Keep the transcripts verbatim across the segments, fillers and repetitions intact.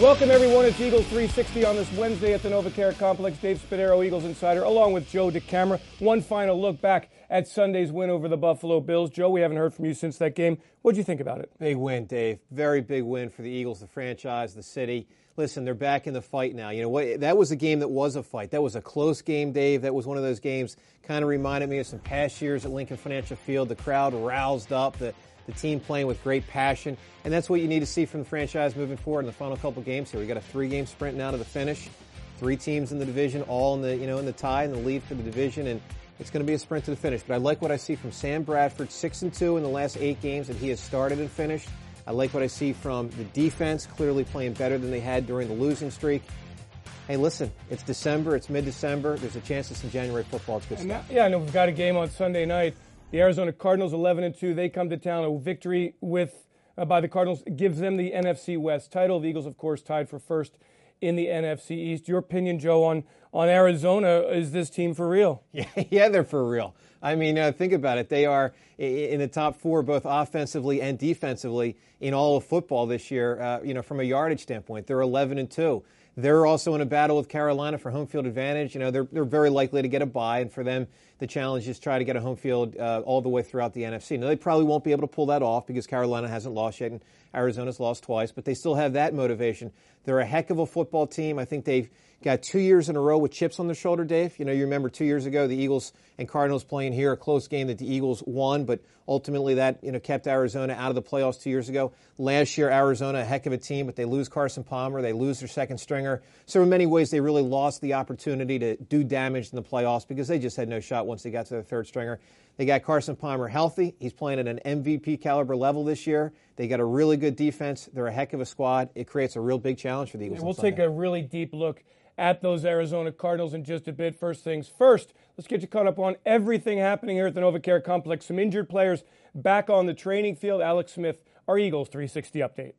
Welcome, everyone. It's Eagles three sixty on this Wednesday at the NovaCare Complex. Dave Spadaro, Eagles Insider, along with Joe DeCamara. One final look back at Sunday's win over the Buffalo Bills. Joe, we haven't heard from you since that game. What did you think about it? Big win, Dave. Very big win for the Eagles, the franchise, the city. Listen, they're back in the fight now. You know what? That was a game that was a fight. That was a close game, Dave. That was one of those games kind of reminded me of some past years at Lincoln Financial Field. The crowd roused up. The The team playing with great passion, and that's what you need to see from the franchise moving forward in the final couple games here. We got a three-game sprint now to the finish. Three teams in the division, all in the you know in the tie and the lead for the division, and it's going to be a sprint to the finish. But I like what I see from Sam Bradford, six and two in the last eight games that he has started and finished. I like what I see from the defense, clearly playing better than they had during the losing streak. Hey, listen, it's December, it's mid-December. There's a chance of some January football. It's good And stuff. that, yeah, I know we've got a game on Sunday night. The Arizona Cardinals, eleven and two, they come to town. A victory with uh, by the Cardinals gives them the N F C West title. The Eagles, of course, tied for first in the N F C East. Your opinion, Joe, on, on Arizona, is this team for real? Yeah, yeah, they're for real. I mean, uh, think about it. They are in the top four, both offensively and defensively, in all of football this year. Uh, you know, from a yardage standpoint, they're eleven and two. They're also in a battle with Carolina for home field advantage. You know, they're they're very likely to get a bye, and for them, the challenge is try to get a home field uh, all the way throughout the N F C. Now, they probably won't be able to pull that off because Carolina hasn't lost yet, and Arizona's lost twice, but they still have that motivation. They're a heck of a football team. I think they've got two years in a row with chips on their shoulder, Dave. You know, you remember two years ago, the Eagles and Cardinals playing here, a close game that the Eagles won, but ultimately that, you know, kept Arizona out of the playoffs two years ago. Last year, Arizona, a heck of a team, but they lose Carson Palmer, they lose their second stringer. So in many ways, they really lost the opportunity to do damage in the playoffs because they just had no shot once they got to their third stringer. They got Carson Palmer healthy. He's playing at an M V P caliber level this year. They got a really good defense. They're a heck of a squad. It creates a real big challenge for the Eagles. Yeah, we'll take a really deep look at those Arizona Cardinals in just a bit. First things first, let's get you caught up on everything happening here at the NovaCare Complex. Some injured players back on the training field. Alex Smith, our Eagles three sixty update.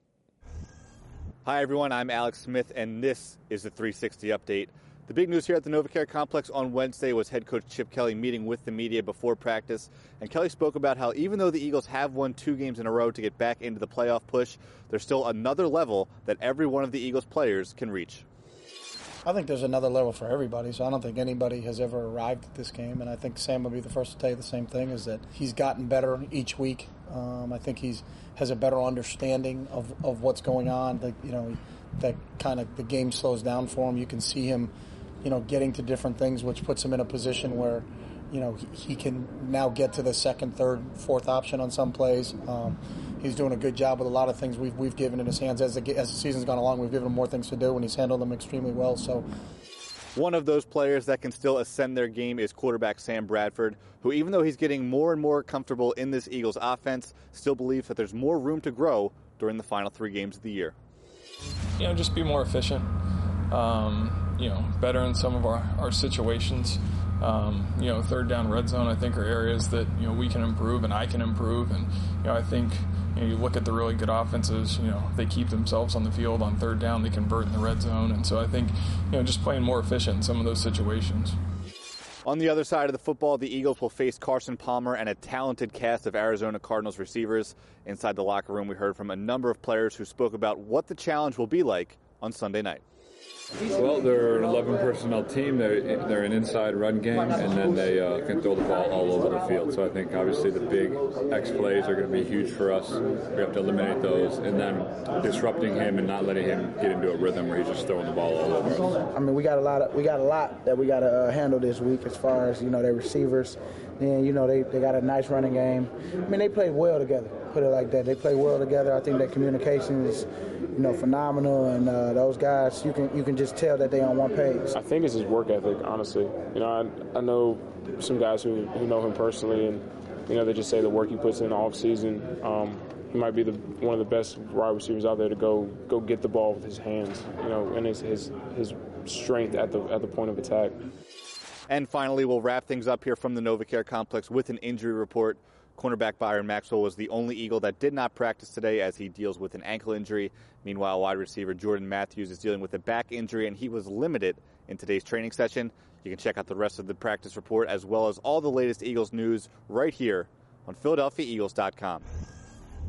Hi, everyone. I'm Alex Smith, and this is the three sixty update. The big news here at the NovaCare Complex on Wednesday was head coach Chip Kelly meeting with the media before practice. And Kelly spoke about how even though the Eagles have won two games in a row to get back into the playoff push, there's still another level that every one of the Eagles players can reach. I think there's another level for everybody, so I don't think anybody has ever arrived at this game. And I think Sam will be the first to tell you the same thing, is that he's gotten better each week. Um, I think he's has a better understanding of, of what's going on. Like, you know, that kind of the game slows down for him. You can see him, you know, getting to different things, which puts him in a position where, you know, he, he can now get to the second, third, fourth option on some plays. Um, he's doing a good job with a lot of things we've we've given in his hands as the as the season's gone along. We've given him more things to do, and he's handled them extremely well. So, one of those players that can still ascend their game is quarterback Sam Bradford, who, even though he's getting more and more comfortable in this Eagles offense, still believes that there's more room to grow during the final three games of the year. You know, just be more efficient. Um, you know, better in some of our, our situations. Um, you know, third down, red zone, I think, are areas that, you know, we can improve and I can improve. And, you know, I think, you know, you look at the really good offenses, you know, they keep themselves on the field on third down, they convert in the red zone. And so I think, you know, just playing more efficient in some of those situations. On the other side of the football, the Eagles will face Carson Palmer and a talented cast of Arizona Cardinals receivers. Inside the locker room, we heard from a number of players who spoke about what the challenge will be like on Sunday night. Well, they're an eleven personnel team. They're, they're an inside run game, and then they uh, can throw the ball all over the field. So I think obviously the big X plays are going to be huge for us. We have to eliminate those, and then disrupting him and not letting him get into a rhythm where he's just throwing the ball all over us. I mean, we got a lot of we got a lot that we got to uh, handle this week as far as, you know, their receivers. And, you know, they, they got a nice running game. I mean, they play well together, put it like that. They play well together. I think that communication is, you know, phenomenal. And uh, those guys, you can you can just tell that they're on one page. I think it's his work ethic, honestly. You know, I, I know some guys who, who know him personally, and, you know, they just say the work he puts in the offseason. Um, he might be the one of the best wide receivers out there to go go get the ball with his hands, you know, and his his, his strength at the at the point of attack. And finally, we'll wrap things up here from the NovaCare Complex with an injury report. Cornerback Byron Maxwell was the only Eagle that did not practice today as he deals with an ankle injury. Meanwhile, wide receiver Jordan Matthews is dealing with a back injury, and he was limited in today's training session. You can check out the rest of the practice report as well as all the latest Eagles news right here on Philadelphia Eagles dot com.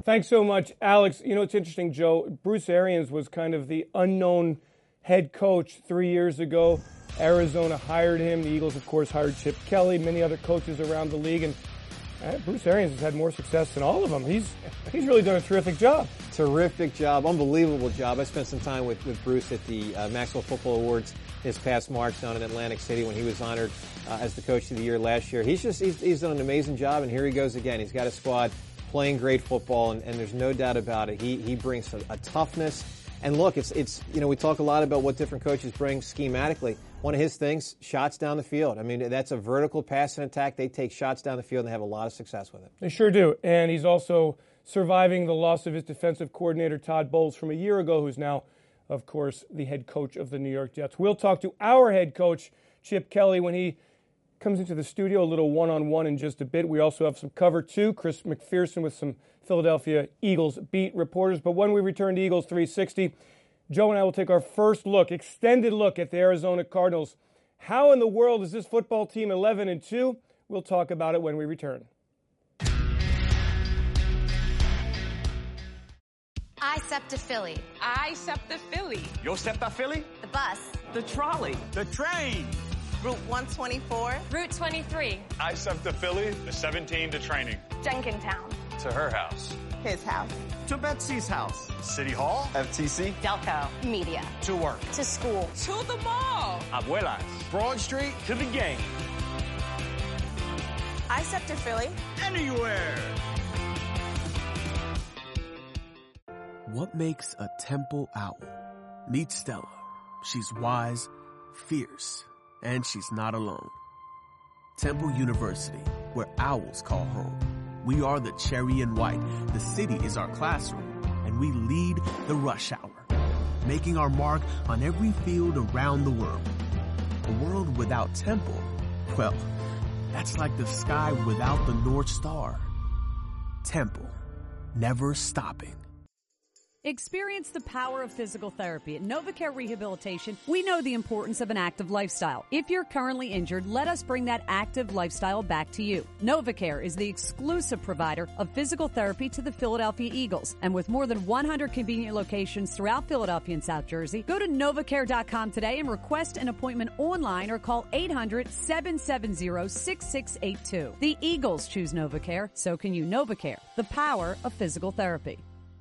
Thanks so much, Alex. You know, it's interesting, Joe. Bruce Arians was kind of the unknown head coach three years ago. Arizona hired him. The Eagles, of course, hired Chip Kelly, many other coaches around the league. And uh, Bruce Arians has had more success than all of them. He's he's really done a terrific job. Terrific job. Unbelievable job. I spent some time with, with Bruce at the uh, Maxwell Football Awards this past March down in Atlantic City when he was honored uh, as the Coach of the Year last year. He's just he's, he's done an amazing job, and here he goes again. He's got a squad playing great football, and, and there's no doubt about it. He he brings a, a toughness. And look, it's it's you know we talk a lot about what different coaches bring schematically. One of his things, shots down the field. I mean, that's a vertical passing attack. They take shots down the field and they have a lot of success with it. They sure do. And he's also surviving the loss of his defensive coordinator, Todd Bowles, from a year ago, who's now, of course, the head coach of the New York Jets. We'll talk to our head coach, Chip Kelly, when he comes into the studio, a little one-on-one in just a bit. We also have some cover, too. Chris McPherson with some Philadelphia Eagles beat reporters. But when we return to Eagles three sixty, Joe and I will take our first look, extended look at the Arizona Cardinals. How in the world is this football team eleven and two? We'll talk about it when we return. I SEPTA Philly. I SEPTA Philly. Yo SEPTA Philly? The bus. The trolley. The train. Route one twenty-four. Route twenty-three. I SEPTA Philly. The seventeen to training. Jenkintown. To her house. His house. To Betsy's house. City Hall. F T C. Delco. Media. To work. To school. To the mall. Abuelas. Broad Street. To the game. I SEPTA Philly. Anywhere. What makes a temple owl? Meet Stella. She's wise, fierce, and she's not alone. Temple University, where owls call home. We are the cherry and white. The city is our classroom, and we lead the rush hour, making our mark on every field around the world. A world without Temple, well, that's like the sky without the North Star. Temple, never stopping. Experience the power of physical therapy. At NovaCare Rehabilitation, we know the importance of an active lifestyle. If you're currently injured, let us bring that active lifestyle back to you. NovaCare is the exclusive provider of physical therapy to the Philadelphia Eagles. And with more than one hundred convenient locations throughout Philadelphia and South Jersey, go to Novacare dot com today and request an appointment online or call eight hundred, seven seven zero, six six eight two. The Eagles choose NovaCare, so can you. NovaCare, the power of physical therapy.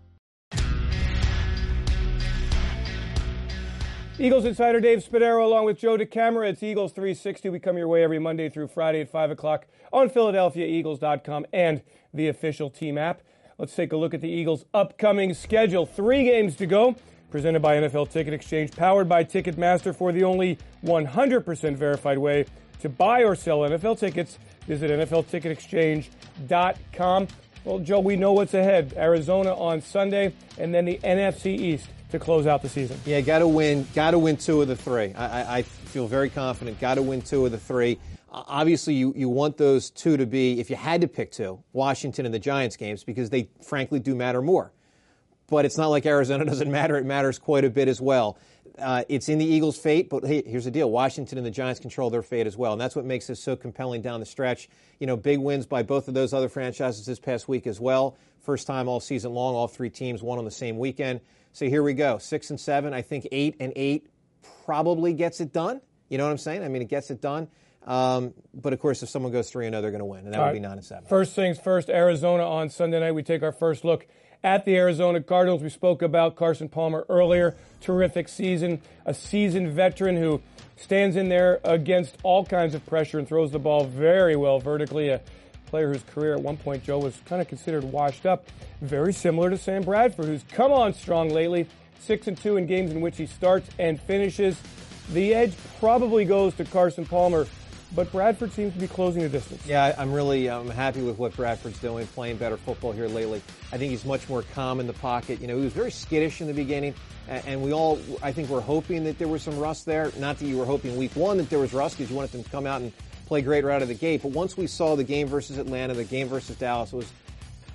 Eagles insider Dave Spadaro along with Joe DeCamara. It's Eagles three sixty. We come your way every Monday through Friday at five o'clock on Philadelphia Eagles dot com and the official team app. Let's take a look at the Eagles' upcoming schedule. Three games to go. Presented by N F L Ticket Exchange. Powered by Ticketmaster for the only one hundred percent verified way to buy or sell N F L tickets. Visit N F L Ticket Exchange dot com. Well, Joe, we know what's ahead. Arizona on Sunday and then the N F C East to close out the season. Yeah, got to win. Got to win two of the three. I, I, I feel very confident. Got to win two of the three. Uh, obviously, you, you want those two to be, if you had to pick two, Washington and the Giants games, because they frankly do matter more. But it's not like Arizona doesn't matter. It matters quite a bit as well. Uh, it's in the Eagles' fate, but hey, here's the deal. Washington and the Giants control their fate as well, and that's what makes this so compelling down the stretch. You know, big wins by both of those other franchises this past week as well. First time all season long, all three teams won on the same weekend. So here we go, six and seven. I think eight and eight probably gets it done. You know what I'm saying? I mean, it gets it done. Um, but of course, if someone goes three and zero, they're going to win, and that all would right. be nine and seven. First things first, Arizona on Sunday night. We take our first look at the Arizona Cardinals. We spoke about Carson Palmer earlier. Terrific season, a seasoned veteran who stands in there against all kinds of pressure and throws the ball very well vertically. A player whose career at one point, Joe, was kind of considered washed up. Very similar to Sam Bradford, who's come on strong lately. Six and two in games in which he starts and finishes. The edge probably goes to Carson Palmer, but Bradford seems to be closing the distance. Yeah, I'm really I'm happy with what Bradford's doing, playing better football here lately. I think he's much more calm in the pocket. You know, he was very skittish in the beginning, and we all, I think, were hoping that there was some rust there. Not that you were hoping week one that there was rust because you wanted them to come out and play great right out of the gate. But once we saw the game versus Atlanta, the game versus Dallas, it was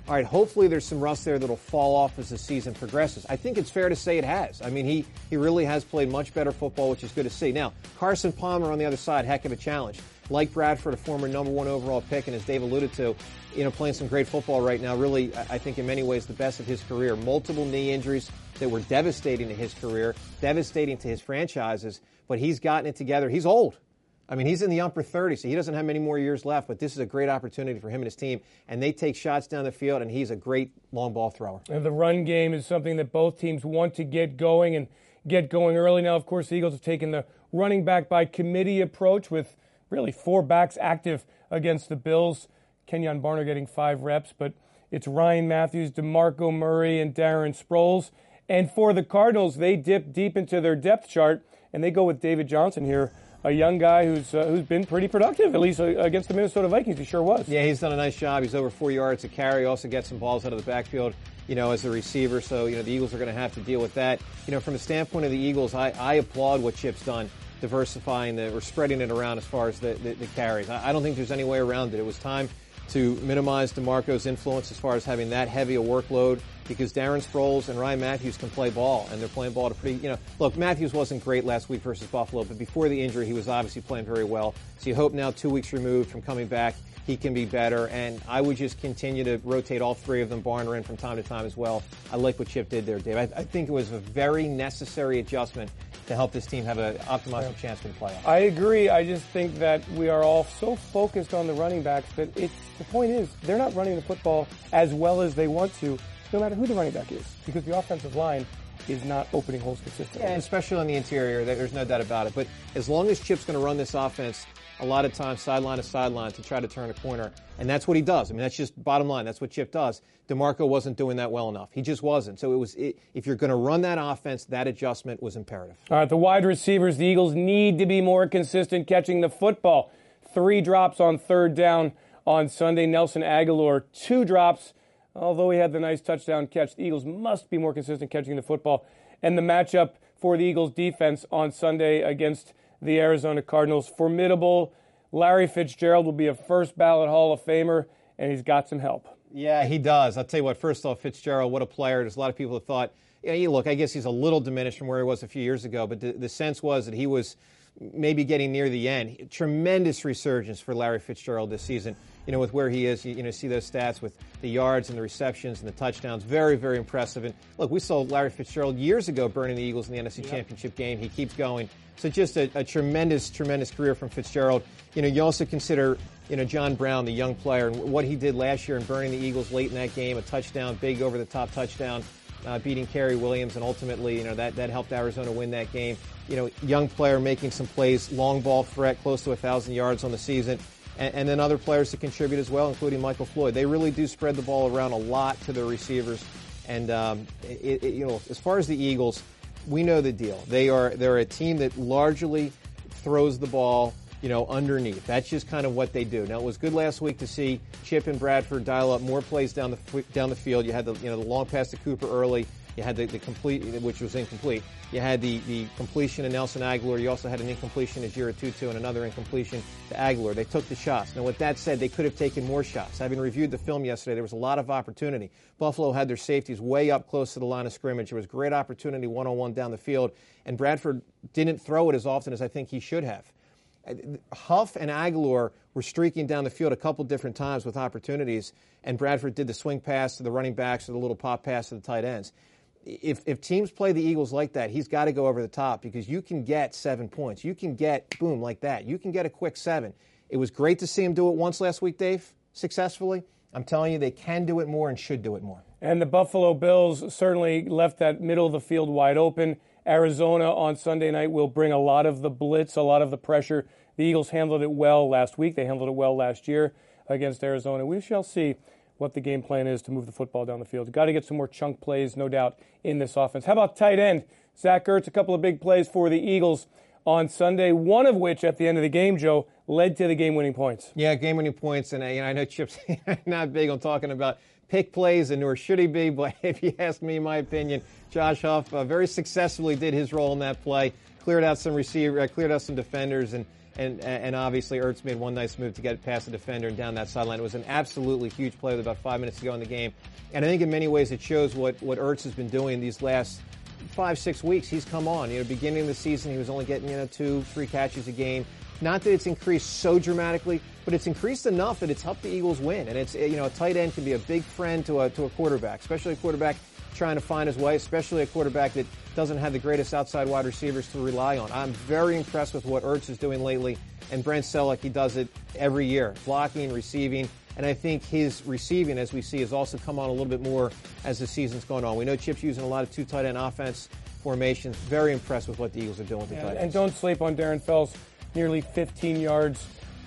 All right, hopefully there's some rust there that'll fall off as the season progresses. I think it's fair to say it has. I mean, he, he really has played much better football, which is good to see. Now, Carson Palmer on the other side, heck of a challenge. Like Bradford, a former number one overall pick, and as Dave alluded to, you know, playing some great football right now, really, I think in many ways the best of his career. Multiple knee injuries that were devastating to his career, devastating to his franchises, but he's gotten it together. He's old. I mean, he's in the upper thirties, so he doesn't have many more years left, but this is a great opportunity for him and his team, and they take shots down the field, and he's a great long ball thrower. And the run game is something that both teams want to get going and get going early. Now, of course, the Eagles have taken the running back by committee approach with really four backs active against the Bills. Kenyon Barner getting five reps, but it's Ryan Matthews, DeMarco Murray, and Darren Sproles. And for the Cardinals, they dip deep into their depth chart, and they go with David Johnson here, a young guy who's uh, who's been pretty productive, at least uh, against the Minnesota Vikings. He sure was. Yeah, he's done a nice job. He's over four yards a carry. Also gets some balls out of the backfield, you know, as a receiver. So, you know, the Eagles are going to have to deal with that. You know, from the standpoint of the Eagles, I, I applaud what Chip's done, diversifying the, or spreading it around as far as the, the, the carries. I, I don't think there's any way around it. It was time to minimize DeMarco's influence as far as having that heavy a workload, because Darren Sproles and Ryan Matthews can play ball, and they're playing ball at a pretty, you know, look, Matthews wasn't great last week versus Buffalo, but before the injury, he was obviously playing very well. So you hope now, two weeks removed from coming back, he can be better, and I would just continue to rotate all three of them, Barner in from time to time as well. I like what Chip did there, Dave. I, I think it was a very necessary adjustment to help this team have an optimal chance for the playoffs. I agree. I just think that we are all so focused on the running backs that it's, the point is they're not running the football as well as they want to, no matter who the running back is, because the offensive line is not opening holes consistently. Yeah, especially on the interior, there's no doubt about it. But as long as Chip's going to run this offense a lot of times sideline to sideline to try to turn a corner, and that's what he does. I mean, that's just bottom line. That's what Chip does. DeMarco wasn't doing that well enough. He just wasn't. So it was. It, if you're going to run that offense, that adjustment was imperative. All right, the wide receivers, the Eagles need to be more consistent catching the football. Three drops on third down on Sunday. Nelson Aguilar, two drops. Although he had the nice touchdown catch, the Eagles must be more consistent catching the football. And the matchup for the Eagles defense on Sunday against the Arizona Cardinals, formidable. Larry Fitzgerald will be a first ballot Hall of Famer, and he's got some help. Yeah, he does. I'll tell you what, first off, Fitzgerald, what a player. There's a lot of people that thought, yeah, you look, I guess he's a little diminished from where he was a few years ago, but the, the sense was that he was maybe getting near the end. Tremendous resurgence for Larry Fitzgerald this season. You know, with where he is, you, you know, see those stats with the yards and the receptions and the touchdowns. Very, very impressive. And look, we saw Larry Fitzgerald years ago burning the Eagles in the N F C yep. Championship game. He keeps going. So just a, a tremendous, tremendous career from Fitzgerald. You know, you also consider, you know, John Brown, the young player, and what he did last year in burning the Eagles late in that game, a touchdown, big over-the-top touchdown, uh, beating Kerry Williams, and ultimately, you know, that, that helped Arizona win that game. You know, young player making some plays, long ball threat, close to one thousand yards on the season, and, and then other players to contribute as well, including Michael Floyd. They really do spread the ball around a lot to their receivers. And, um, it, it, you know, as far as the Eagles, we know the deal. They are they're a team that largely throws the ball, you know, underneath. That's just kind of what they do. Now, it was good last week to see Chip and Bradford dial up more plays down the down the field. You had the you know the long pass to Cooper early. You had the, the complete, which was incomplete. You had the, the completion to Nelson Aguilar. You also had an incompletion to Jira Tutu and another incompletion to Aguilar. They took the shots. Now, with that said, they could have taken more shots. Having reviewed the film yesterday, there was a lot of opportunity. Buffalo had their safeties way up close to the line of scrimmage. There was great opportunity one-on-one down the field, and Bradford didn't throw it as often as I think he should have. Huff and Aguilar were streaking down the field a couple different times with opportunities, and Bradford did the swing pass to the running backs or the little pop pass to the tight ends. If, if teams play the Eagles like that, he's got to go over the top, because you can get seven points. You can get, boom, like that. You can get a quick seven. It was great to see him do it once last week, Dave, successfully. I'm telling you, they can do it more and should do it more. And the Buffalo Bills certainly left that middle of the field wide open. Arizona on Sunday night will bring a lot of the blitz, a lot of the pressure. The Eagles handled it well last week. They handled it well last year against Arizona. We shall see what the game plan is to move the football down the field. Got to get some more chunk plays, no doubt, in this offense. How about tight end? Zach Ertz, a couple of big plays for the Eagles on Sunday, one of which at the end of the game, Joe, led to the game-winning points. Yeah, game-winning points, and you know, I know Chip's not big on talking about pick plays, and nor should he be, but if you ask me my opinion, Josh Huff uh, very successfully did his role in that play. cleared out some receiver, uh, cleared out some defenders, and and and obviously Ertz made one nice move to get past the defender and down that sideline. It was an absolutely huge play with about five minutes to go in the game, and I think in many ways it shows what what Ertz has been doing these last five six weeks. He's come on. You know, beginning of the season he was only getting you know two three catches a game. Not that it's increased so dramatically, but it's increased enough that it's helped the Eagles win. And it's, you know, a tight end can be a big friend to a, to a quarterback, especially a quarterback trying to find his way, especially a quarterback that doesn't have the greatest outside wide receivers to rely on. I'm very impressed with what Ertz is doing lately. And Brent Selleck, he does it every year, blocking, receiving. And I think his receiving, as we see, has also come on a little bit more as the season's gone on. We know Chip's using a lot of two tight end offense formations. Very impressed with what the Eagles are doing with the yeah, tight ends. And don't sleep on Darren Fells. Nearly fifteen yards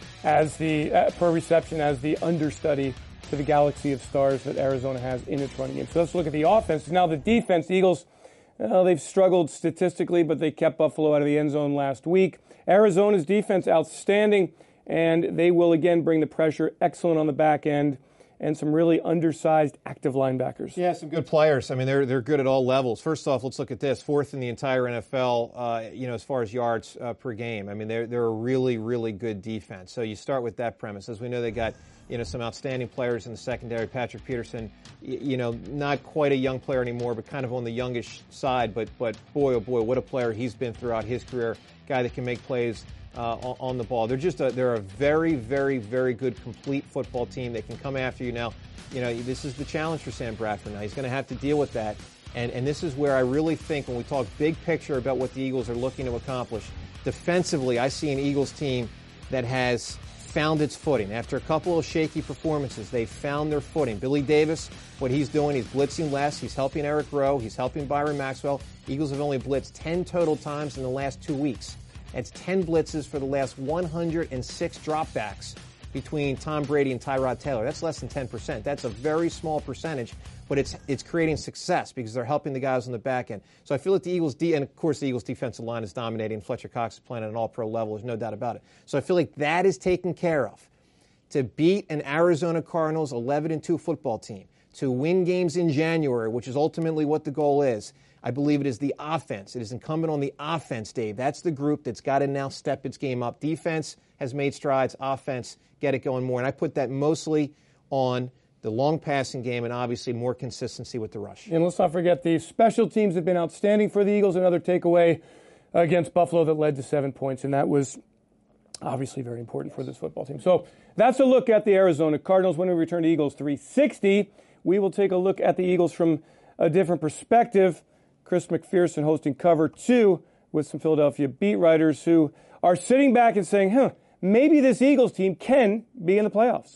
as the uh, per reception as the understudy to the galaxy of stars that Arizona has in its running game. So let's look at the offense. Now the defense, the Eagles, uh, they've struggled statistically, but they kept Buffalo out of the end zone last week. Arizona's defense outstanding, and they will again bring the pressure, excellent on the back end, and some really undersized active linebackers. Yeah, some good players. I mean, they're they're good at all levels. First off, let's look at this. Fourth in the entire N F L, uh, you know, as far as yards uh, per game. I mean, they're they're a really, really good defense. So you start with that premise. As we know, they got, you know, some outstanding players in the secondary. Patrick Peterson, you, you know, not quite a young player anymore, but kind of on the youngish side. But but boy, oh boy, what a player he's been throughout his career. Guy that can make plays Uh, on the ball. They're just a, they're a very, very, very good, complete football team. They can come after you now. You know, this is the challenge for Sam Bradford now. He's going to have to deal with that. And, and this is where I really think when we talk big picture about what the Eagles are looking to accomplish, defensively, I see an Eagles team that has found its footing. After a couple of shaky performances, they've found their footing. Billy Davis, what he's doing, he's blitzing less. He's helping Eric Rowe. He's helping Byron Maxwell. Eagles have only blitzed ten total times in the last two weeks. That's ten blitzes for the last one hundred six dropbacks between Tom Brady and Tyrod Taylor. That's less than ten percent. That's a very small percentage, but it's it's creating success because they're helping the guys on the back end. So I feel like the Eagles, de- and of course the Eagles defensive line is dominating. Fletcher Cox is playing at an all-pro level. There's no doubt about it. So I feel like that is taken care of. To beat an Arizona Cardinals eleven and two football team, to win games in January, which is ultimately what the goal is, I believe it is the offense. It is incumbent on the offense, Dave. That's the group that's got to now step its game up. Defense has made strides. Offense, get it going more. And I put that mostly on the long passing game and obviously more consistency with the rush. And let's not forget the special teams have been outstanding for the Eagles. Another takeaway against Buffalo that led to seven points, and that was obviously very important for this football team. So that's a look at the Arizona Cardinals. When we return to Eagles three sixty, we will take a look at the Eagles from a different perspective. Chris McPherson hosting Cover two with some Philadelphia beat writers who are sitting back and saying, huh, maybe this Eagles team can be in the playoffs.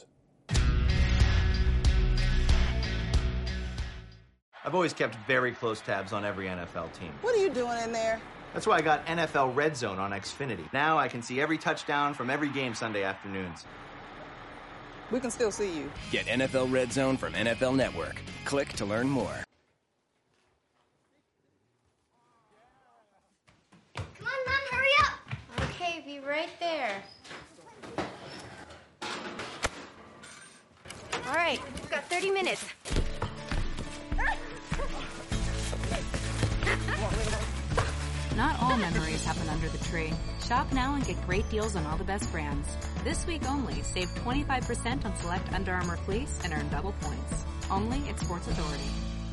I've always kept very close tabs on every N F L team. What are you doing in there? That's why I got N F L Red Zone on Xfinity. Now I can see every touchdown from every game Sunday afternoons. We can still see you. Get N F L Red Zone from N F L Network. Click to learn more. Come on, Mom, hurry up. Okay, be right there. All right, we've got thirty minutes. Not all memories happen under the tree. Shop now and get great deals on all the best brands. This week only, save twenty-five percent on select Under Armour fleece and earn double points. Only at Sports Authority.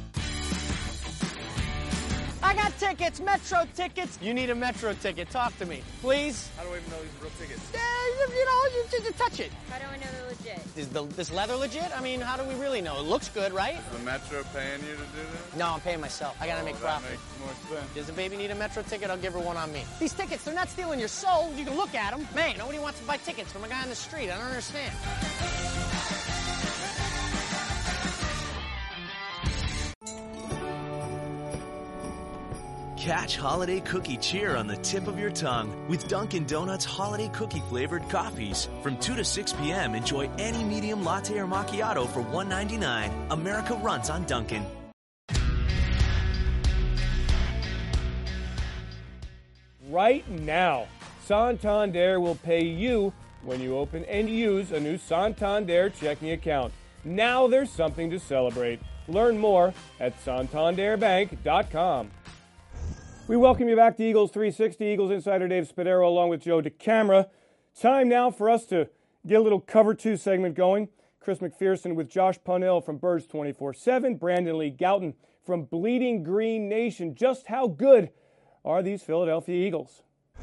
I got tickets, Metro tickets. You need a Metro ticket. Talk to me, please. How do I even know these are real tickets? Uh, you know, you just you touch it. How do I know they're legit? Is the, this leather legit? I mean, how do we really know? It looks good, right? Is the Metro paying you to do this? No, I'm paying myself. I gotta oh, make that profit. Makes more sense. Does the baby need a Metro ticket? I'll give her one on me. These tickets, they're not stealing your soul. You can look at them. Man, nobody wants to buy tickets from a guy on the street. I don't understand. Catch holiday cookie cheer on the tip of your tongue with Dunkin' Donuts holiday cookie flavored coffees. From two to six p.m., enjoy any medium latte or macchiato for one ninety-nine. America runs on Dunkin'. Right now, Santander will pay you when you open and use a new Santander checking account. Now there's something to celebrate. Learn more at santander bank dot com. We welcome you back to Eagles three sixty. Eagles insider Dave Spadaro along with Joe DeCamara. Time now for us to get a little Cover two segment going. Chris McPherson with Josh Punell from Birds twenty-four seven, Brandon Lee Gowton from Bleeding Green Nation. Just how good are these Philadelphia Eagles?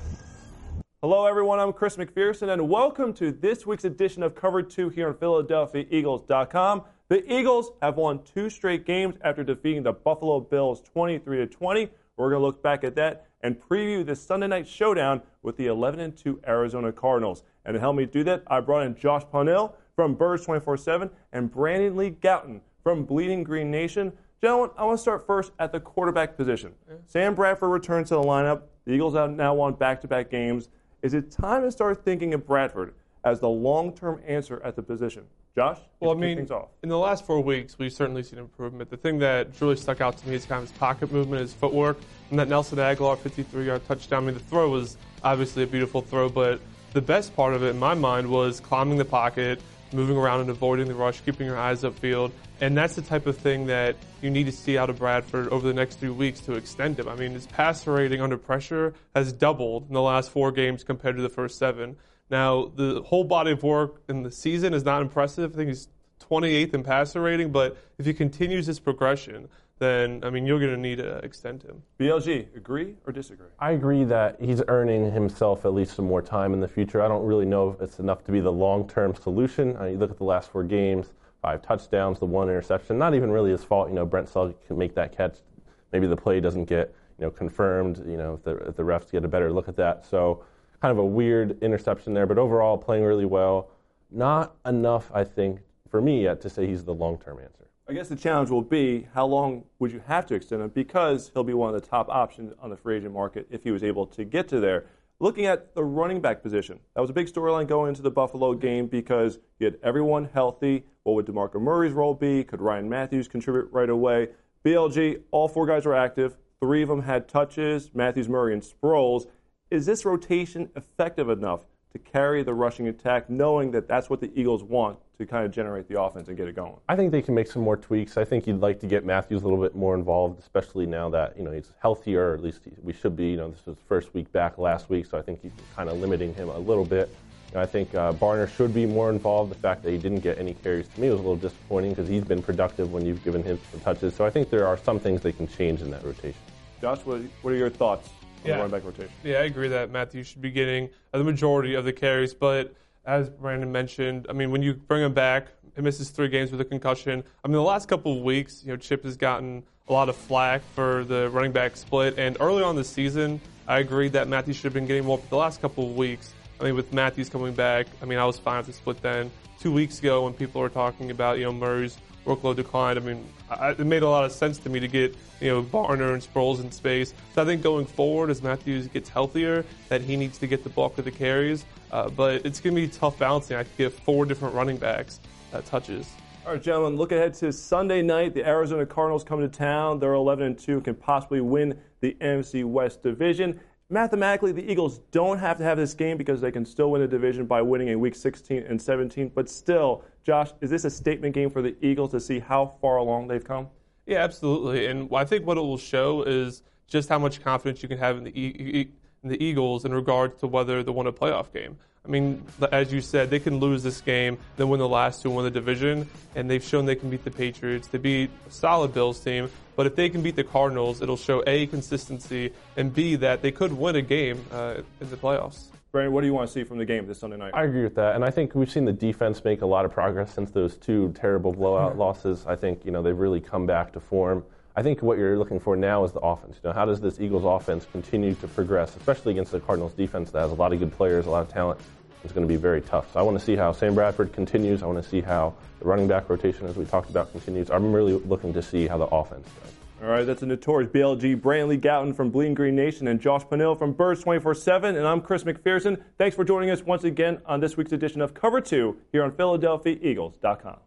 Hello, everyone. I'm Chris McPherson, and welcome to this week's edition of Cover two here on Philadelphia Eagles dot com. The Eagles have won two straight games after defeating the Buffalo Bills twenty-three to twenty. We're going to look back at that and preview this Sunday night showdown with the eleven and two Arizona Cardinals. And to help me do that, I brought in Josh Punell from Birds twenty-four seven and Brandon Lee Gowton from Bleeding Green Nation. Gentlemen, I want to start first at the quarterback position. Yeah. Sam Bradford returns to the lineup. The Eagles have now won back-to-back games. Is it time to start thinking of Bradford as the long-term answer at the position? Josh, well, I mean, in the last four weeks, we've certainly seen improvement. The thing that really stuck out to me is kind of his pocket movement, his footwork, and that Nelson Aguilar fifty-three-yard touchdown. I mean, the throw was obviously a beautiful throw, but the best part of it, in my mind, was climbing the pocket, moving around and avoiding the rush, keeping your eyes upfield, and that's the type of thing that you need to see out of Bradford over the next three weeks to extend him. I mean, his passer rating under pressure has doubled in the last four games compared to the first seven. Now, the whole body of work in the season is not impressive. I think he's twenty-eighth in passer rating, but if he continues this progression, then, I mean, you're going to need to extend him. B L G, agree or disagree? I agree that he's earning himself at least some more time in the future. I don't really know if it's enough to be the long-term solution. I mean, you look at the last four games, five touchdowns, the one interception, not even really his fault. You know, Brent Selke can make that catch. Maybe the play doesn't get, you know, confirmed, you know, if the, if the refs get a better look at that. So kind of a weird interception there, but overall playing really well. Not enough, I think, for me yet to say he's the long-term answer. I guess the challenge will be how long would you have to extend him, because he'll be one of the top options on the free agent market if he was able to get to there. Looking at the running back position, that was a big storyline going into the Buffalo game because you had everyone healthy. What would DeMarco Murray's role be? Could Ryan Matthews contribute right away? B L G, all four guys were active. Three of them had touches, Matthews, Murray, and Sproles. Is this rotation effective enough to carry the rushing attack, knowing that that's what the Eagles want to kind of generate the offense and get it going? I think they can make some more tweaks. I think you'd like to get Matthews a little bit more involved, especially now that, you know, he's healthier, or at least he, we should be. You know, this was the first week back last week, so I think he's kind of limiting him a little bit. You know, I think uh, Barner should be more involved. The fact that he didn't get any carries to me was a little disappointing because he's been productive when you've given him some touches. So I think there are some things they can change in that rotation. Josh, what are your thoughts? Yeah. Running back rotation. Yeah, I agree that Matthews should be getting the majority of the carries, but as Brandon mentioned, I mean, when you bring him back, he misses three games with a concussion. I mean, the last couple of weeks, you know, Chip has gotten a lot of flack for the running back split, and early on this season, I agreed that Matthews should have been getting more, but the last couple of weeks, I mean, with Matthews coming back, I mean, I was fine with the split then. Two weeks ago, when people were talking about, you know, Murray's workload declined, I mean, I, it made a lot of sense to me to get, you know, Barner and Sproles in space. So I think going forward, as Matthews gets healthier, that he needs to get the bulk of the carries. Uh, but it's going to be tough balancing. I could give four different running backs uh, touches. All right, gentlemen, look ahead to Sunday night. The Arizona Cardinals come to town. They're eleven and two, can possibly win the N F C West division. Mathematically, the Eagles don't have to have this game because they can still win the division by winning in week sixteen and seventeen. But still, Josh, is this a statement game for the Eagles to see how far along they've come? Yeah, absolutely. And I think what it will show is just how much confidence you can have in the, e- in the Eagles in regards to whether they win a playoff game. I mean, as you said, they can lose this game, then win the last two and win the division, and they've shown they can beat the Patriots. They beat a solid Bills team, but if they can beat the Cardinals, it'll show A, consistency, and B, that they could win a game uh, in the playoffs. Brandon, what do you want to see from the game this Sunday night? I agree with that, and I think we've seen the defense make a lot of progress since those two terrible blowout losses. I think, you know, they've really come back to form. I think what you're looking for now is the offense. You know, how does this Eagles offense continue to progress, especially against the Cardinals defense that has a lot of good players, a lot of talent? It's going to be very tough. So I want to see how Sam Bradford continues. I want to see how the running back rotation, as we talked about, continues. I'm really looking to see how the offense does. All right, that's a notorious B L G, Brandon Lee Gowton from Bleeding Green Nation and Josh Punell from Birds twenty-four seven, and I'm Chris McPherson. Thanks for joining us once again on this week's edition of Cover two here on Philadelphia Eagles dot com.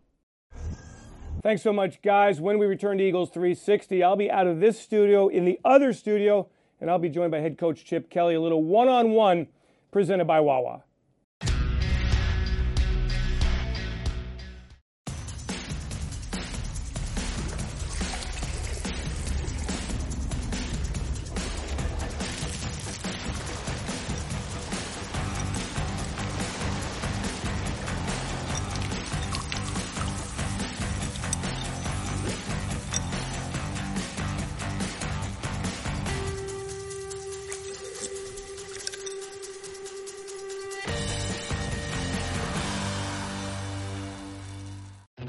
Thanks so much, guys. When we return to Eagles three sixty, I'll be out of this studio in the other studio, and I'll be joined by head coach Chip Kelly, a little one-on-one presented by Wawa.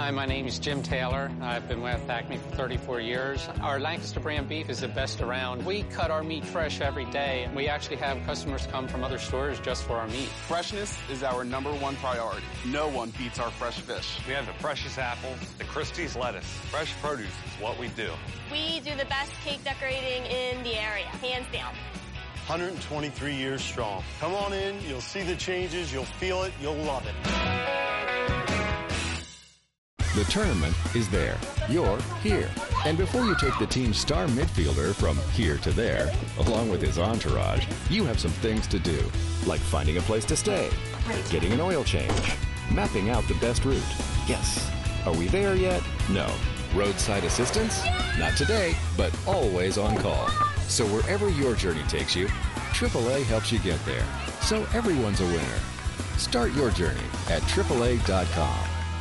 Hi, my name is Jim Taylor. I've been with Acme for thirty-four years. Our Lancaster brand beef is the best around. We cut our meat fresh every day. We actually have customers come from other stores just for our meat. Freshness is our number one priority. No one beats our fresh fish. We have the freshest apples, the crispiest lettuce. Fresh produce is what we do. We do the best cake decorating in the area, hands down. one hundred twenty-three years strong. Come on in, you'll see the changes, you'll feel it, you'll love it. The tournament is there. You're here. And before you take the team's star midfielder from here to there, along with his entourage, you have some things to do, like finding a place to stay, getting an oil change, mapping out the best route. Yes. Are we there yet? No. Roadside assistance? Not today, but always on call. So wherever your journey takes you, triple A helps you get there. So everyone's a winner. Start your journey at triple A dot com.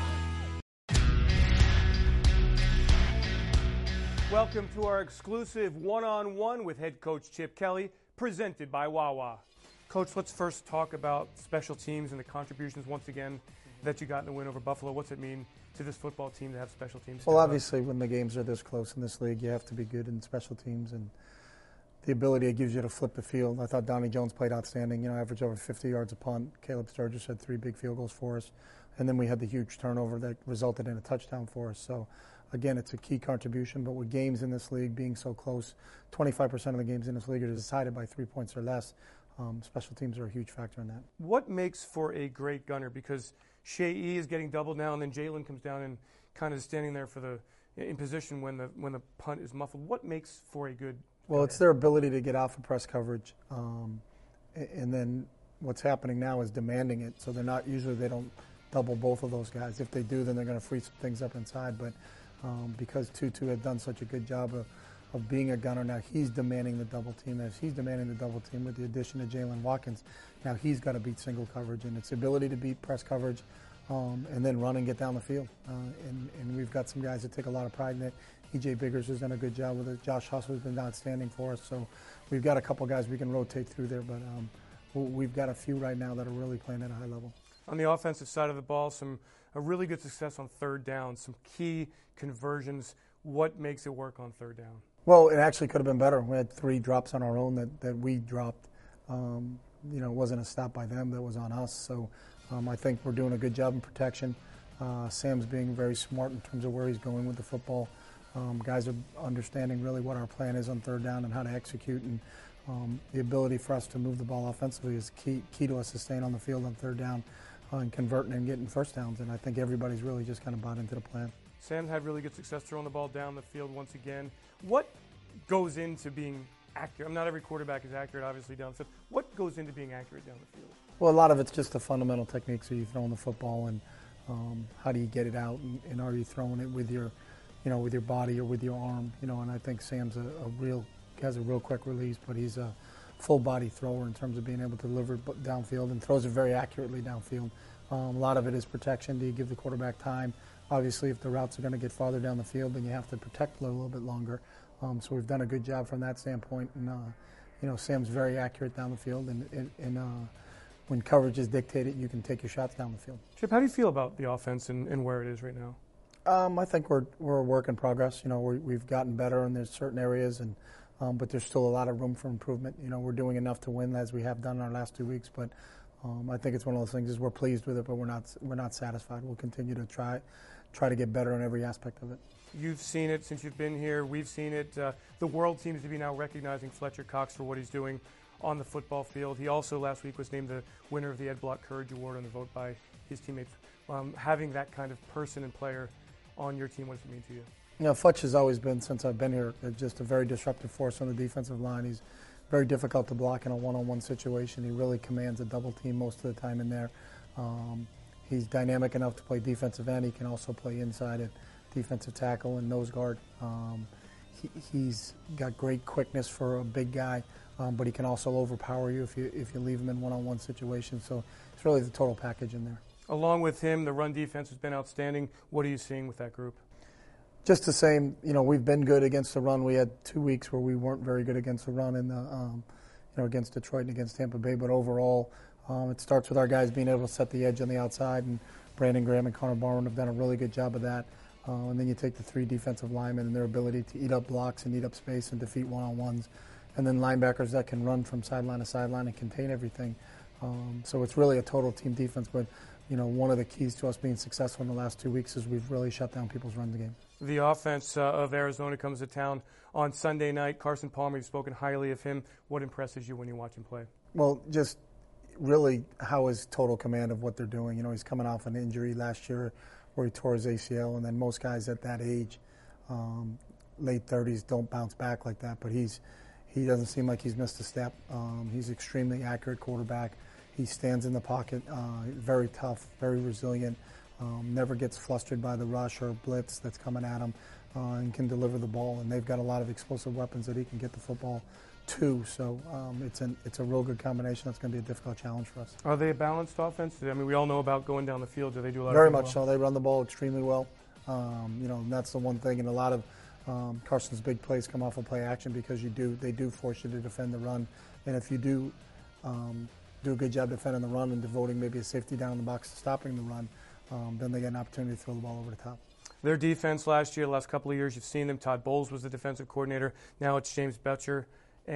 Welcome to our exclusive one-on-one with head coach Chip Kelly, presented by Wawa. Coach, let's first talk about special teams and the contributions once again that you got in the win over Buffalo. What's it mean to this football team to have special teams? Well, obviously, when the games are this close in this league, you have to be good in special teams, and the ability it gives you to flip the field. I thought Donnie Jones played outstanding. You know, averaged over fifty yards a punt. Caleb Sturgis had three big field goals for us, and then we had the huge turnover that resulted in a touchdown for us. So, again, it's a key contribution. But with games in this league being so close, twenty-five percent of the games in this league are decided by three points or less. Um, special teams are a huge factor in that. What makes for a great gunner? Because Shea E is getting doubled now, and then Jalen comes down and kind of standing there for the in position when the when the punt is muffled. What makes for a good Well, gunner? It's their ability to get off of press coverage, um, and then what's happening now is demanding it. So they're not usually they don't double both of those guys. If they do, then they're going to free some things up inside. But um, because Tutu had done such a good job of, of being a gunner, now he's demanding the double team. As he's demanding the double team with the addition of Jalen Watkins, now he's got to beat single coverage, and it's the ability to beat press coverage. Um, and then run and get down the field. Uh, and, and we've got some guys that take a lot of pride in it. E J Biggers has done a good job with it. Josh Hustle has been outstanding for us. So we've got a couple guys we can rotate through there, but um, we've got a few right now that are really playing at a high level. On the offensive side of the ball, some a really good success on third down, some key conversions. What makes it work on third down? Well, it actually could have been better. We had three drops on our own that, that we dropped. Um, you know, it wasn't a stop by them, that was on us. So Um, I think we're doing a good job in protection. Uh, Sam's being very smart in terms of where he's going with the football. Um, guys are understanding really what our plan is on third down and how to execute. And um, the ability for us to move the ball offensively is key, key to us to staying on the field on third down uh, and converting and getting first downs. And I think everybody's really just kind of bought into the plan. Sam had really good success throwing the ball down the field once again. What goes into being accurate? I mean, not every quarterback is accurate, obviously, down the field. What goes into being accurate down the field? Well, a lot of it's just the fundamental techniques of you throwing the football and um, how do you get it out, and, and are you throwing it with your, you know, with your body or with your arm, you know. And I think Sam's a, a real has a real quick release, but he's a full body thrower in terms of being able to deliver it downfield and throws it very accurately downfield. Um, a lot of it is protection. Do you give the quarterback time? Obviously, if the routes are going to get farther down the field, then you have to protect a little bit longer. Um, so we've done a good job from that standpoint, and uh, you know, Sam's very accurate down the field, and, and, and uh, when coverage is dictated, you can take your shots down the field. Chip, how do you feel about the offense and, and where it is right now? Um, I think we're we're a work in progress. You know, we we've gotten better, and there's certain areas, and um, but there's still a lot of room for improvement. You know, we're doing enough to win as we have done in our last two weeks, but um, I think it's one of those things is we're pleased with it, but we're not we're not satisfied. We'll continue to try try to get better in every aspect of it. You've seen it since you've been here. We've seen it. Uh, the world seems to be now recognizing Fletcher Cox for what he's doing on the football field. He also last week was named the winner of the Ed Block Courage Award on the vote by his teammates. Um, having that kind of person and player on your team, what does it mean to you? You know, Fletch has always been, since I've been here, just a very disruptive force on the defensive line. He's very difficult to block in a one-on-one situation. He really commands a double team most of the time in there. Um, he's dynamic enough to play defensive end. He can also play inside at defensive tackle and nose guard. Um, he, he's got great quickness for a big guy. Um, but he can also overpower you if you if you leave him in one-on-one situations. So it's really the total package in there. Along with him, the run defense has been outstanding. What are you seeing with that group? Just the same. You know, we've been good against the run. We had two weeks where we weren't very good against the run, in the um, you know, against Detroit and against Tampa Bay. But overall, um, it starts with our guys being able to set the edge on the outside and Brandon Graham and Connor Barwin have done a really good job of that. Uh, and then you take the three defensive linemen and their ability to eat up blocks and eat up space and defeat one-on-ones. And then linebackers that can run from sideline to sideline and contain everything. Um, so it's really a total team defense. But, you know, one of the keys to us being successful in the last two weeks is we've really shut down people's run game. The offense uh, of Arizona comes to town on Sunday night. Carson Palmer, you've spoken highly of him. What impresses you when you watch him play? Well, just really how his total command of what they're doing. You know, he's coming off an injury last year where he tore his A C L, and then most guys at that age, um, late thirties, don't bounce back like that. But he's he doesn't seem like he's missed a step. Um, he's extremely accurate quarterback. He stands in the pocket, uh, very tough, very resilient, um, never gets flustered by the rush or blitz that's coming at him, uh, and can deliver the ball. And they've got a lot of explosive weapons that he can get the football to. So um, it's, an, it's a real good combination. That's going to be a difficult challenge for us. Are they a balanced offense? I mean, we all know about going down the field. Do they do a lot Very of much well? so. They run the ball extremely well. Um, you know, and that's the one thing. And a lot of um, Carson's big plays come off of play action because you do they do force you to defend the run. And if you do um, do a good job defending the run and devoting maybe a safety down in the box to stopping the run, um, then they get an opportunity to throw the ball over the top. Their defense last year, the last couple of years, you've seen them. Todd Bowles was the defensive coordinator. Now it's James Betcher.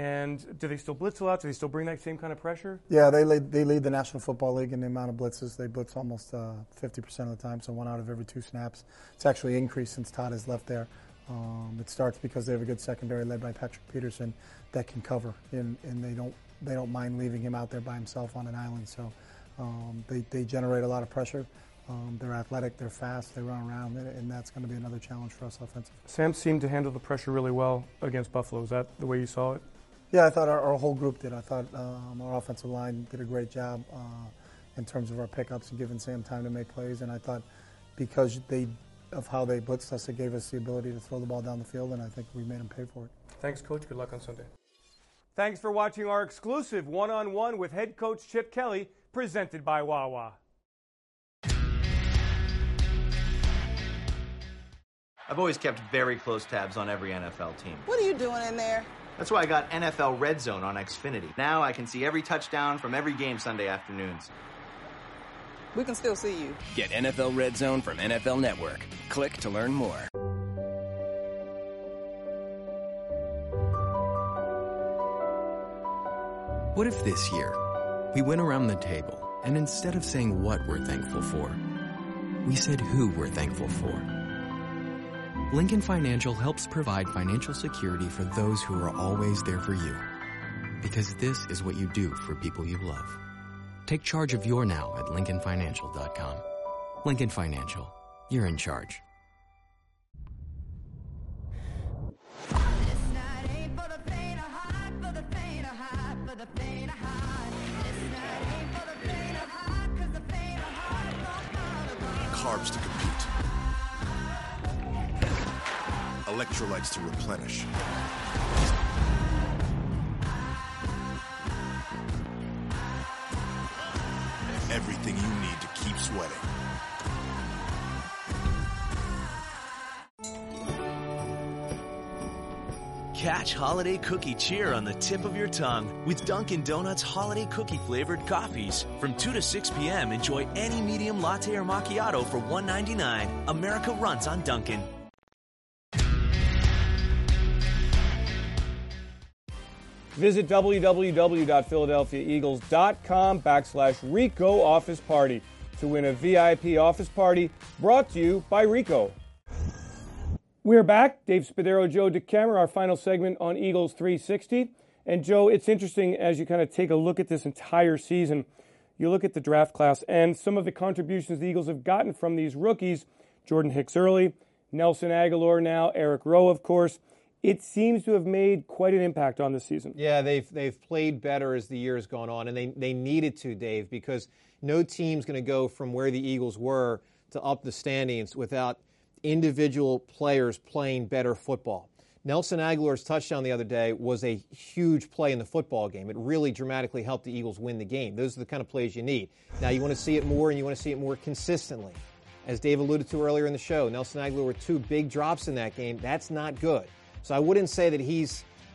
And do they still blitz a lot? Do they still bring that same kind of pressure? Yeah, they lead, they lead the National Football League in the amount of blitzes. They blitz almost uh, fifty percent of the time, so one out of every two snaps. It's actually increased since Todd has left there. Um, it starts because they have a good secondary led by Patrick Peterson that can cover, and, and they don't they don't mind leaving him out there by himself on an island. So um, they, they generate a lot of pressure. Um, they're athletic, they're fast, they run around, and that's going to be another challenge for us offensively. Sam seemed to handle the pressure really well against Buffalo. Is that the way you saw it? Yeah, I thought our, our whole group did. I thought um, our offensive line did a great job uh, in terms of our pickups and giving Sam time to make plays. And I thought because they of how they blitzed us, it gave us the ability to throw the ball down the field, and I think we made them pay for it. Thanks, Coach. Good luck on Sunday. Thanks for watching our exclusive one-on-one with head coach Chip Kelly, presented by Wawa. I've always kept very close tabs on every N F L team. What are you doing in there? That's why I got N F L Red Zone on Xfinity. Now I can see every touchdown from every game Sunday afternoons. We can still see you. Get N F L Red Zone from N F L Network. Click to learn more. What if this year we went around the table and instead of saying what we're thankful for, we said who we're thankful for? Lincoln Financial helps provide financial security for those who are always there for you. Because this is what you do for people you love. Take charge of your now at Lincoln Financial dot com. Lincoln Financial. You're in charge. Carbs to compete. Electrolytes to replenish. Everything you need to keep sweating. Catch holiday cookie cheer on the tip of your tongue with Dunkin' Donuts holiday cookie flavored coffees. From two to six p.m., enjoy any medium latte or macchiato for one ninety-nine. America runs on Dunkin'. Visit www.philadelphiaeagles.com backslash Rico Office Party to win a V I P office party brought to you by Rico. We're back. Dave Spadaro, Joe DeCamera, our final segment on Eagles three sixty. And Joe, it's interesting as you kind of take a look at this entire season. You look at the draft class and some of the contributions the Eagles have gotten from these rookies. Jordan Hicks early, Nelson Aguilar now, Eric Rowe, of course. It seems to have made quite an impact on this season. Yeah, they've they've played better as the year has gone on, and they, they needed to, Dave, because no team's going to go from where the Eagles were to up the standings without individual players playing better football. Nelson Aguilar's touchdown the other day was a huge play in the football game. It really dramatically helped the Eagles win the game. Those are the kind of plays you need. Now, you want to see it more, and you want to see it more consistently. As Dave alluded to earlier in the show, Nelson Aguilar with two big drops in that game. That's not good. So I wouldn't say that he's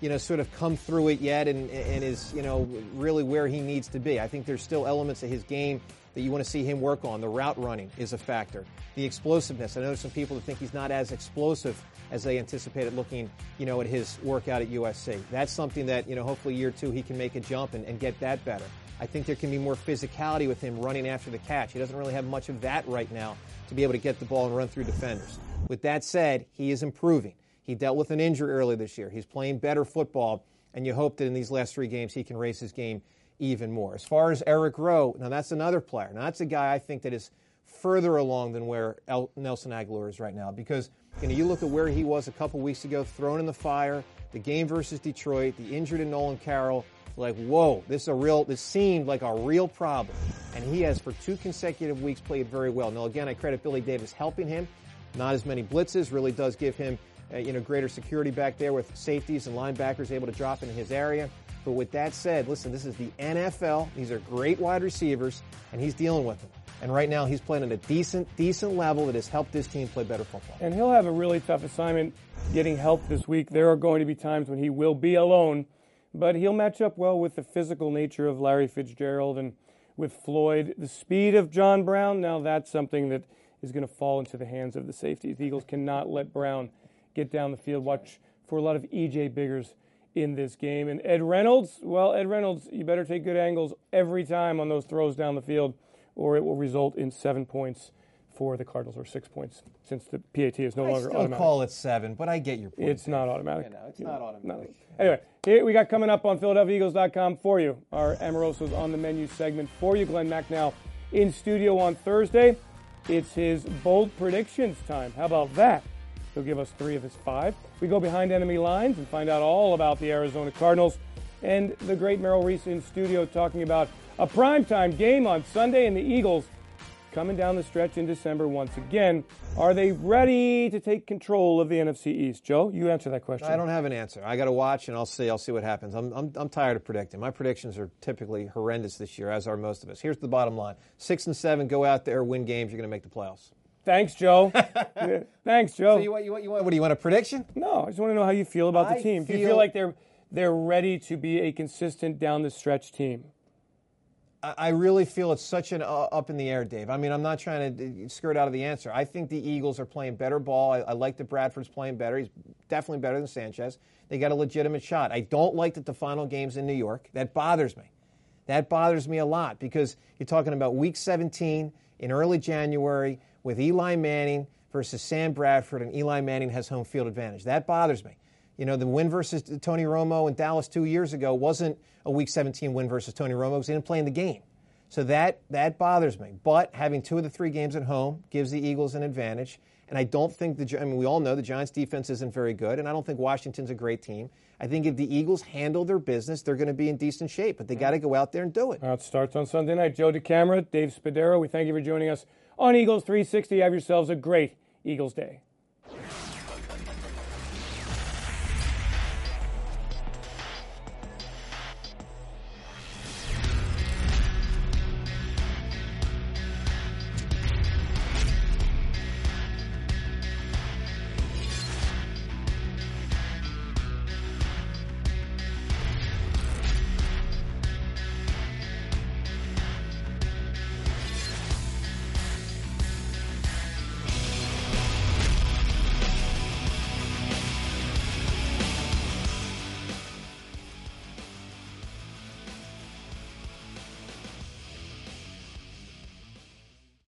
you know, sort of come through it yet and, and is, you know, really where he needs to be. I think there's still elements of his game that you want to see him work on. The route running is a factor. The explosiveness. I know some people that think he's not as explosive as they anticipated looking, you know, at his workout at U S C. That's something that, you know, hopefully year two he can make a jump and, and get that better. I think there can be more physicality with him running after the catch. He doesn't really have much of that right now to be able to get the ball and run through defenders. With that said, he is improving. He dealt with an injury earlier this year. He's playing better football, and you hope that in these last three games he can raise his game even more. As far as Eric Rowe, now that's another player. Now that's a guy I think that is further along than where El- Nelson Aguilar is right now, because you know, you look at where he was a couple weeks ago, thrown in the fire, the game versus Detroit, the injury to Nolan Carroll. Like, whoa, this is a real. This seemed like a real problem, and he has for two consecutive weeks played very well. Now, again, I credit Billy Davis helping him. Not as many blitzes, really does give him, uh, you know, greater security back there with safeties and linebackers able to drop into his area. But with that said, listen, this is the N F L. These are great wide receivers, and he's dealing with them. And right now, he's playing at a decent, decent level that has helped this team play better football. And he'll have a really tough assignment getting help this week. There are going to be times when he will be alone. But he'll match up well with the physical nature of Larry Fitzgerald and with Floyd. The speed of John Brown, now that's something that is going to fall into the hands of the safeties. The Eagles cannot let Brown get down the field. Watch for a lot of E J Biggers in this game. And Ed Reynolds, well, Ed Reynolds, you better take good angles every time on those throws down the field, or it will result in seven points for the Cardinals, or six points, since the P A T is no I longer still automatic. call it seven, but I get your point. It's not automatic. You know, it's not automatic. Anyway, here we got coming up on Philadelphia Eagles dot com for you, our Amoroso's on the Menu segment for you. Glenn Mack now in studio on Thursday. It's his bold predictions time. How about that? He'll give us three of his five. We go behind enemy lines and find out all about the Arizona Cardinals. And the great Merrill Reese in studio talking about a primetime game on Sunday, and the Eagles coming down the stretch in December once again. Are they ready to take control of the N F C East? Joe, you answer that question. I don't have an answer. I got to watch, and I'll see. I'll see what happens. I'm, I'm I'm tired of predicting. My predictions are typically horrendous this year, as are most of us. Here's the bottom line: six and seven, go out there, win games. You're going to make the playoffs. Thanks, Joe. Thanks, Joe. So you want, you want, you want, what do you want, a prediction? No, I just want to know how you feel about I the team. Feel, do you feel like they're they're ready to be a consistent down the stretch team? I really feel it's such an uh, up in the air, Dave. I mean, I'm not trying to skirt out of the answer. I think the Eagles are playing better ball. I, I like that Bradford's playing better. He's definitely better than Sanchez. They got a legitimate shot. I don't like that the final game's in New York. That bothers me. That bothers me a lot because you're talking about Week seventeen in early January with Eli Manning versus Sam Bradford, and Eli Manning has home field advantage. That bothers me. You know, the win versus Tony Romo in Dallas two years ago wasn't a Week seventeen win versus Tony Romo because he didn't play in the game. So that that bothers me. But having two of the three games at home gives the Eagles an advantage. And I don't think the I mean, we all know the Giants' defense isn't very good, and I don't think Washington's a great team. I think if the Eagles handle their business, they're going to be in decent shape. But they got to go out there and do it. Well, it starts on Sunday night. Joe DeCamara, Dave Spadero, we thank you for joining us on Eagles three sixty. Have yourselves a great Eagles day.